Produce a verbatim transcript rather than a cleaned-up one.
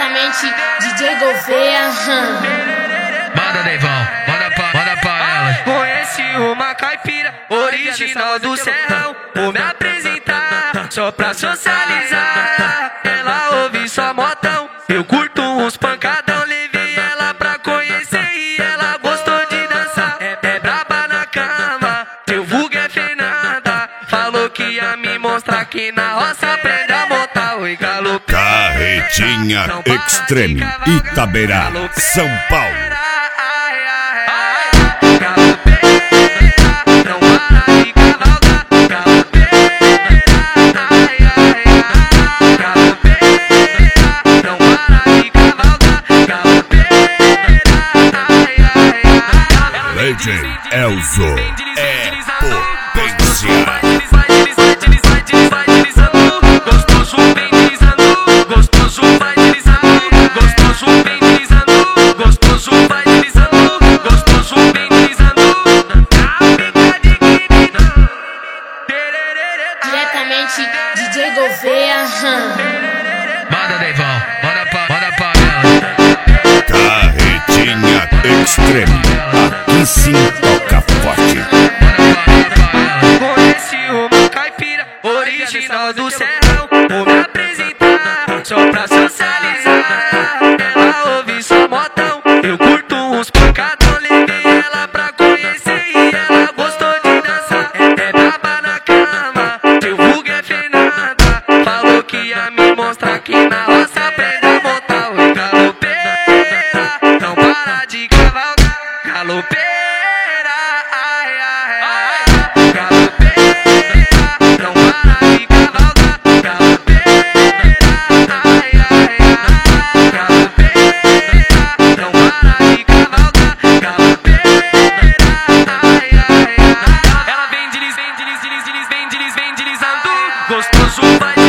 Diretamente D J Gouveia. Manda, Neivão, manda pra, manda pra ela. Conheci uma caipira original do Serrão. Vou me apresentar só pra socializar. Ela ouve só modão, eu curto uns pancadão. Levei ela pra conhecer e ela gostou de dançar. É, é braba na cama, seu vulgo é Fernanda. Falou que ia me mostrar que na roça aprende a montar. Oi, galope. Carretinha Extreme, Itaberá, São Paulo. Legend Elzo é potência. Gostoso vem deslizando, gostoso vai deslizando, gostoso vem deslizando, gostoso vai deslizando, gostoso vem deslizando. Diretamente D J Gouveia. Manda, Neivão, manda pra, manda pra ela. Carretinha Extreme, aqui sim toca forte. Conheci uma caipira original do Serrão. Vou me apresentar só pra socializar. Ela ouve só modão, eu curto uns pancadão. Levei ela pra conhecer e ela gostou de dançar. É, é braba na cama, seu vulgo é Fernanda. Falou que ia me mostrar que na roça aprende a montar. Oi, galopeira, não para de cavalgar. Galopeira, ai, ai, ai. Galopeira, não para de cavalgar. Galopeira, ai, ai, ai. Galopeira, não para de cavalgar. Galopeira, ai, ai, ai. Ela vem deslizando, vem deslizando, vem deslizando, vem deslizando. Gostoso vai